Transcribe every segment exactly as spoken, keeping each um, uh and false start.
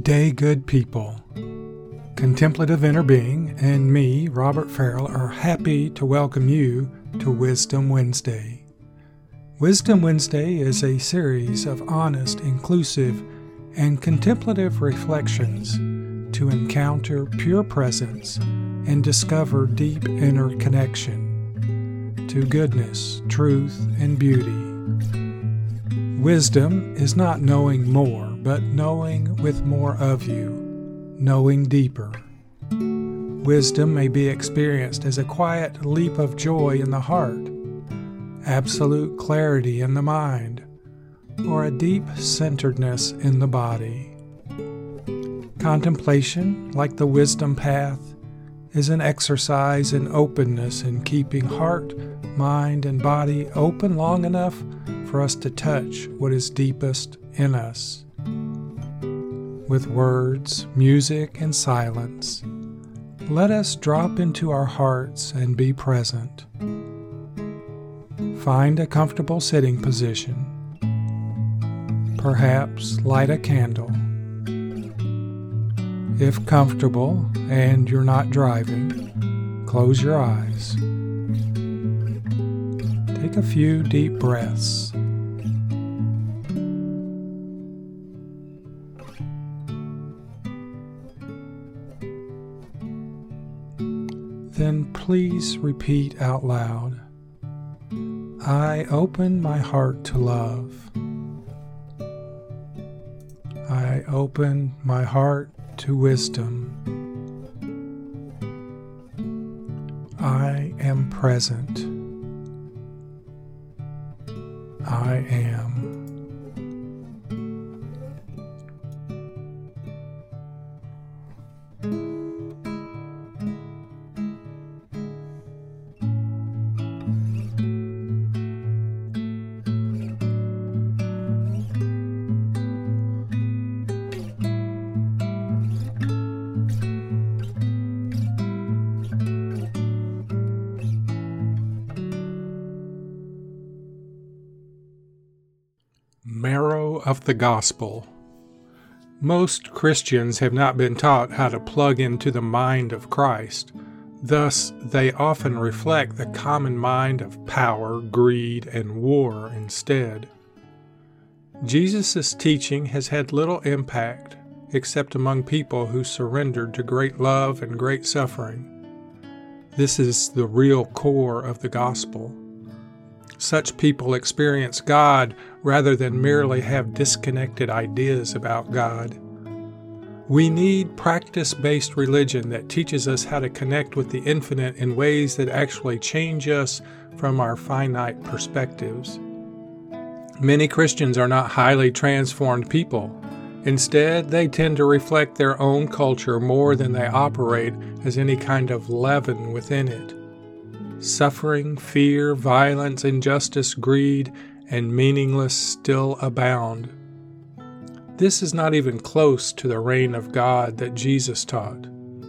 Good day, good people. Contemplative Inner Being and me, Robert Farrell, are happy to welcome you to Wisdom Wednesday. Wisdom Wednesday is a series of honest, inclusive, and contemplative reflections to encounter pure presence and discover deep inner connection to goodness, truth, and beauty. Wisdom is not knowing more, but knowing with more of you, knowing deeper. Wisdom may be experienced as a quiet leap of joy in the heart, absolute clarity in the mind, or a deep centeredness in the body. Contemplation, like the wisdom path, is an exercise in openness in keeping heart, mind, and body open long enough for us to touch what is deepest in us. With words, music, and silence, let us drop into our hearts and be present. Find a comfortable sitting position. Perhaps light a candle. If comfortable and you're not driving, close your eyes. Take a few deep breaths. Then please repeat out loud, I open my heart to love. I open my heart to wisdom. I am present. I am. Marrow of the Gospel. Most Christians have not been taught how to plug into the mind of Christ. Thus, they often reflect the common mind of power, greed, and war instead. Jesus' teaching has had little impact except among people who surrendered to great love and great suffering. This is the real core of the gospel. Such people experience God rather than merely have disconnected ideas about God. We need practice-based religion that teaches us how to connect with the infinite in ways that actually change us from our finite perspectives. Many Christians are not highly transformed people. Instead, they tend to reflect their own culture more than they operate as any kind of leaven within it. Suffering, fear, violence, injustice, greed, and meaningless still abound. This is not even close to the reign of God that Jesus taught.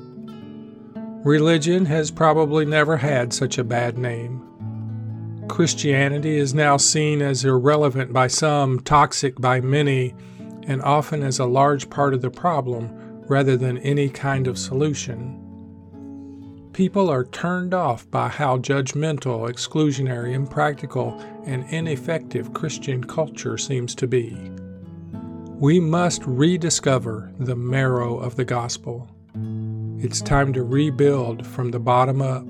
Religion has probably never had such a bad name. Christianity is now seen as irrelevant by some, toxic by many, and often as a large part of the problem rather than any kind of solution. People are turned off by how judgmental, exclusionary, impractical, and ineffective Christian culture seems to be. We must rediscover the marrow of the gospel. It's time to rebuild from the bottom up.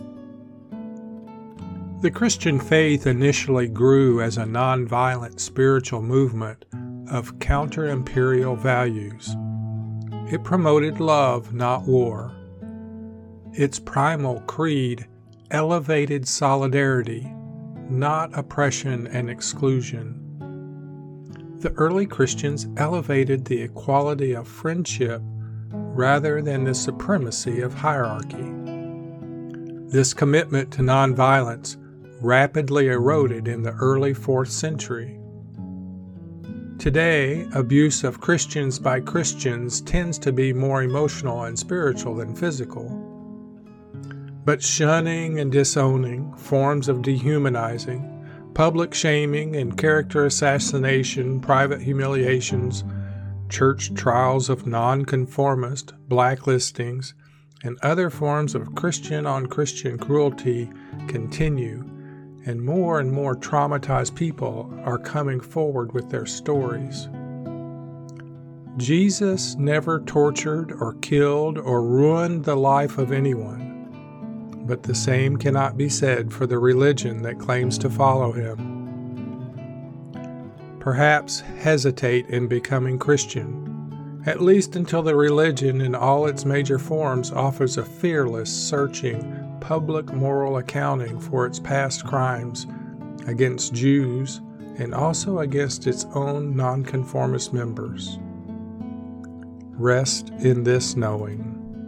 The Christian faith initially grew as a nonviolent spiritual movement of counter-imperial values. It promoted love, not war. Its primal creed elevated solidarity, not oppression and exclusion. The early Christians elevated the equality of friendship rather than the supremacy of hierarchy. This commitment to nonviolence rapidly eroded in the early fourth century. Today, abuse of Christians by Christians tends to be more emotional and spiritual than physical. But shunning and disowning, forms of dehumanizing, public shaming and character assassination, private humiliations, church trials of nonconformist, blacklistings, and other forms of Christian-on-Christian cruelty continue, and more and more traumatized people are coming forward with their stories. Jesus never tortured or killed or ruined the life of anyone, but the same cannot be said for the religion that claims to follow him. Perhaps hesitate in becoming Christian, at least until the religion in all its major forms offers a fearless, searching, public moral accounting for its past crimes against Jews and also against its own nonconformist members. Rest in this knowing.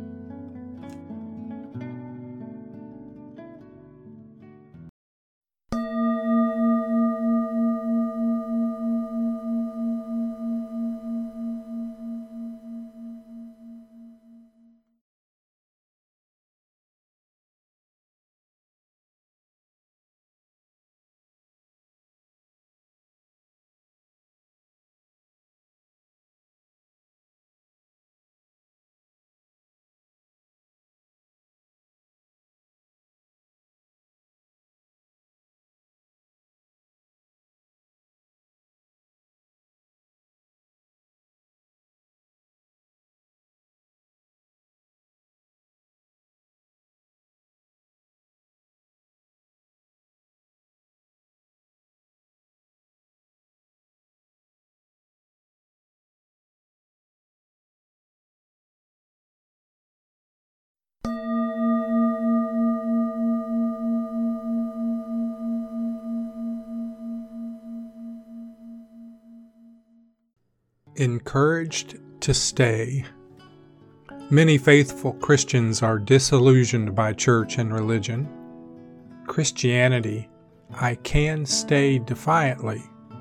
Encouraged to stay. Many faithful Christians are disillusioned by church and religion. Christianity, I can stay defiantly.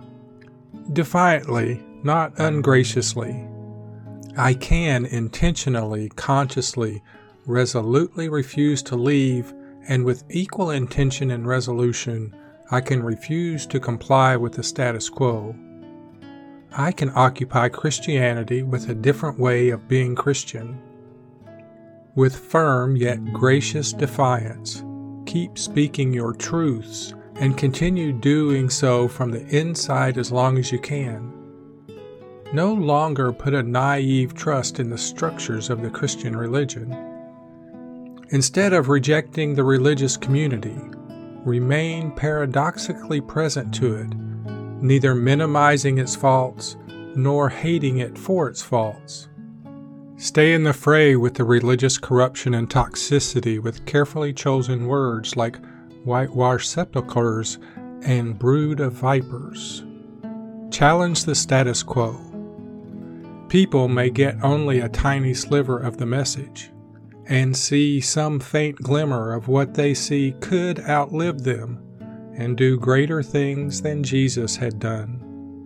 Defiantly, not ungraciously. I can intentionally, consciously, resolutely refuse to leave, and with equal intention and resolution, I can refuse to comply with the status quo. I can occupy Christianity with a different way of being Christian. With firm yet gracious defiance, keep speaking your truths and continue doing so from the inside as long as you can. No longer put a naive trust in the structures of the Christian religion. Instead of rejecting the religious community, remain paradoxically present to it, neither minimizing its faults nor hating it for its faults. Stay in the fray with the religious corruption and toxicity with carefully chosen words like whitewashed sepulchres and brood of vipers. Challenge the status quo. People may get only a tiny sliver of the message and see some faint glimmer of what they see could outlive them and do greater things than Jesus had done.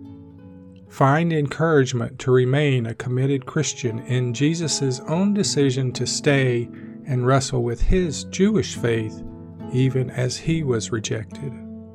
Find encouragement to remain a committed Christian in Jesus' own decision to stay and wrestle with his Jewish faith even as he was rejected.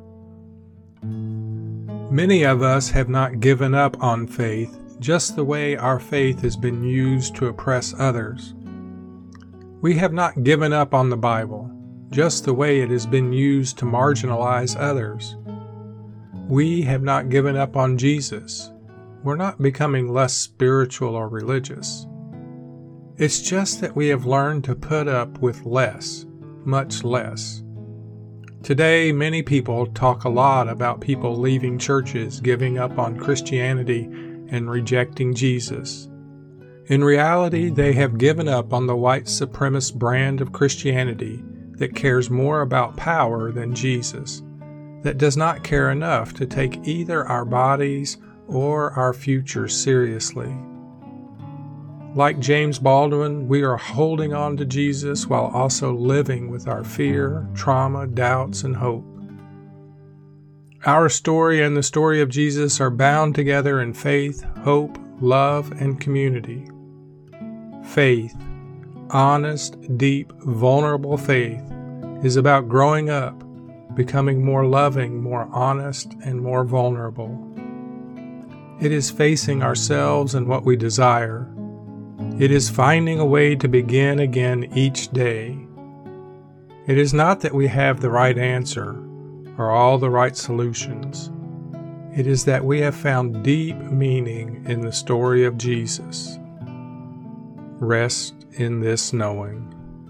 Many of us have not given up on faith just the way our faith has been used to oppress others. We have not given up on the Bible just the way it has been used to marginalize others. We have not given up on Jesus. We're not becoming less spiritual or religious. It's just that we have learned to put up with less, much less. Today, many people talk a lot about people leaving churches, giving up on Christianity, and rejecting Jesus. In reality, they have given up on the white supremacist brand of Christianity that cares more about power than Jesus, that does not care enough to take either our bodies or our future seriously. Like James Baldwin, we are holding on to Jesus while also living with our fear, trauma, doubts, and hope. Our story and the story of Jesus are bound together in faith, hope, love, and community. Faith, honest, deep, vulnerable faith, is about growing up, becoming more loving, more honest, and more vulnerable. It is facing ourselves and what we desire. It is finding a way to begin again each day. It is not that we have the right answer or all the right solutions. It is that we have found deep meaning in the story of Jesus. Rest in this knowing.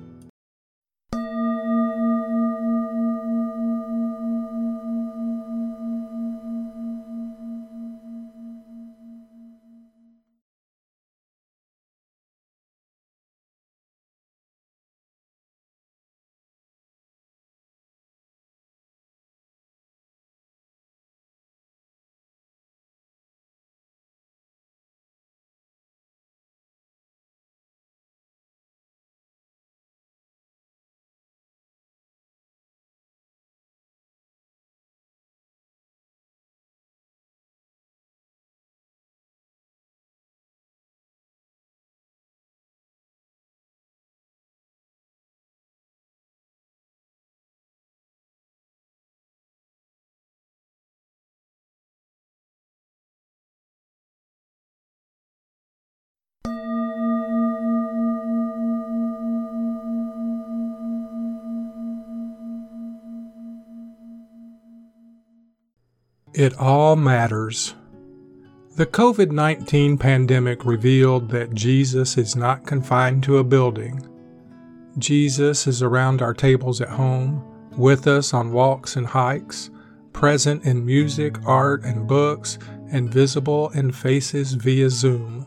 It all matters. The covid nineteen pandemic revealed that Jesus is not confined to a building. Jesus is around our tables at home, with us on walks and hikes, present in music, art, and books, and visible in faces via Zoom.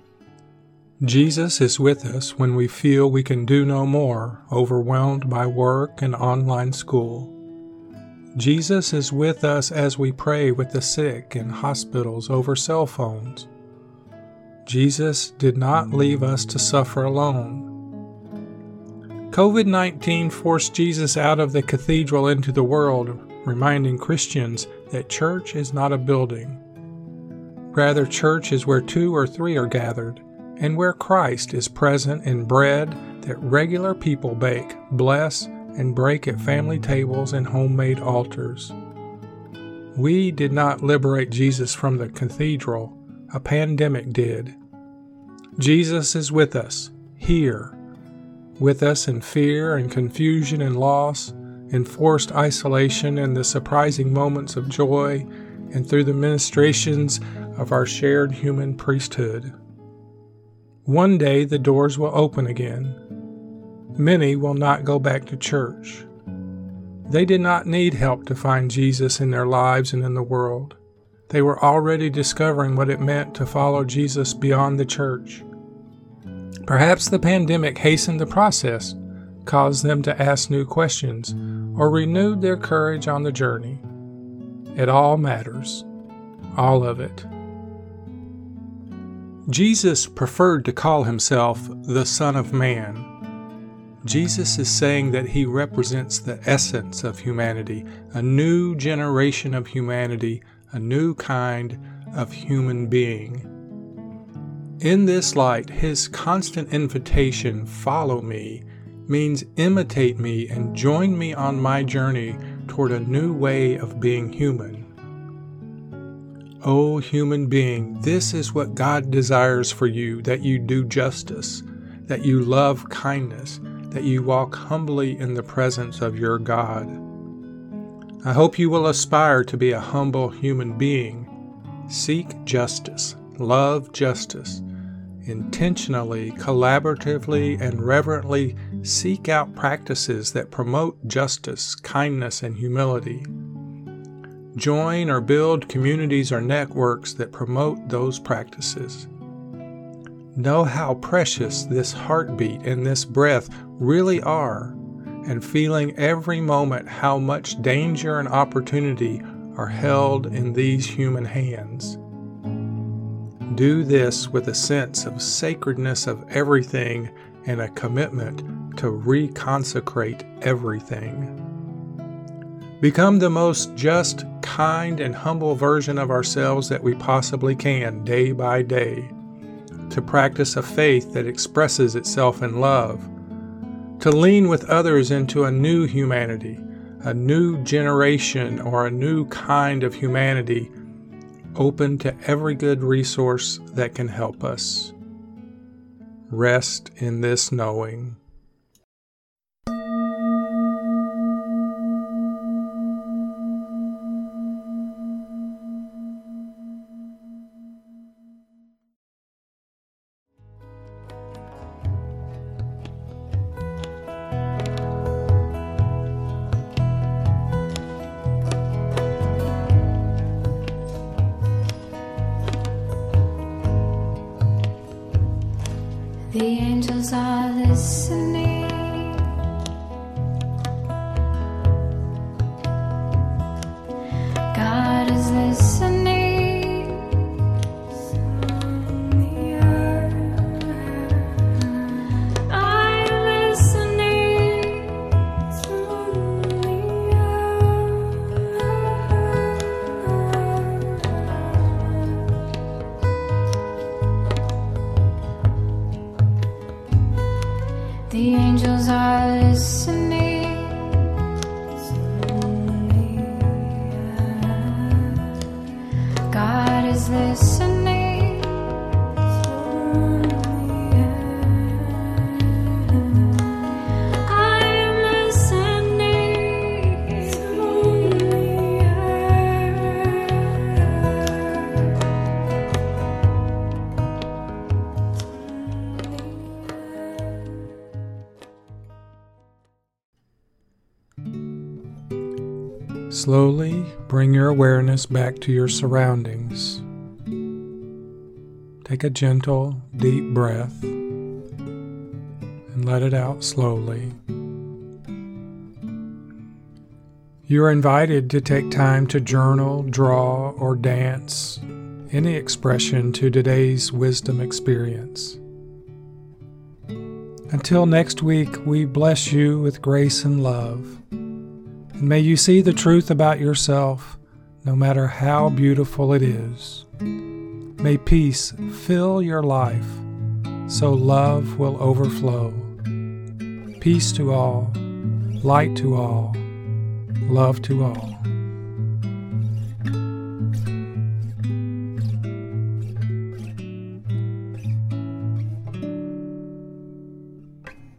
Jesus is with us when we feel we can do no more, overwhelmed by work and online school. Jesus is with us as we pray with the sick in hospitals over cell phones. Jesus did not leave us to suffer alone. covid nineteen forced Jesus out of the cathedral into the world, reminding Christians that church is not a building. Rather, church is where two or three are gathered, and where Christ is present in bread that regular people bake, bless, and break at family tables and homemade altars. We did not liberate Jesus from the cathedral, a pandemic did. Jesus is with us, here, with us in fear and confusion and loss, in forced isolation and the surprising moments of joy, and through the ministrations of our shared human priesthood. One day the doors will open again. Many will not go back to church. They did not need help to find Jesus in their lives and in the world. They were already discovering what it meant to follow Jesus beyond the church. Perhaps the pandemic hastened the process, caused them to ask new questions, or renewed their courage on the journey. It all matters. All of it. Jesus preferred to call himself the Son of Man. Jesus is saying that he represents the essence of humanity, a new generation of humanity, a new kind of human being. In this light, his constant invitation, "Follow me," means imitate me and join me on my journey toward a new way of being human. O human being, this is what God desires for you, that you do justice, that you love kindness, that you walk humbly in the presence of your God. I hope you will aspire to be a humble human being. Seek justice, love justice. Intentionally, collaboratively, and reverently seek out practices that promote justice, kindness, and humility. Join or build communities or networks that promote those practices. Know how precious this heartbeat and this breath really are, and feeling every moment how much danger and opportunity are held in these human hands. Do this with a sense of sacredness of everything and a commitment to reconsecrate everything. Become the most just, kind, and humble version of ourselves that we possibly can day by day. To practice a faith that expresses itself in love. To lean with others into a new humanity, a new generation, or a new kind of humanity, open to every good resource that can help us. Rest in this knowing. The angels are listening. God is listening. I'm listening. The angels are listening. God is listening. I am Slowly bring your awareness back to your surroundings. Take a gentle, deep breath and let it out slowly. You are invited to take time to journal, draw, or dance any expression to today's wisdom experience. Until next week, we bless you with grace and love. And may you see the truth about yourself, no matter how beautiful it is. May peace fill your life, so love will overflow. Peace to all, light to all, love to all.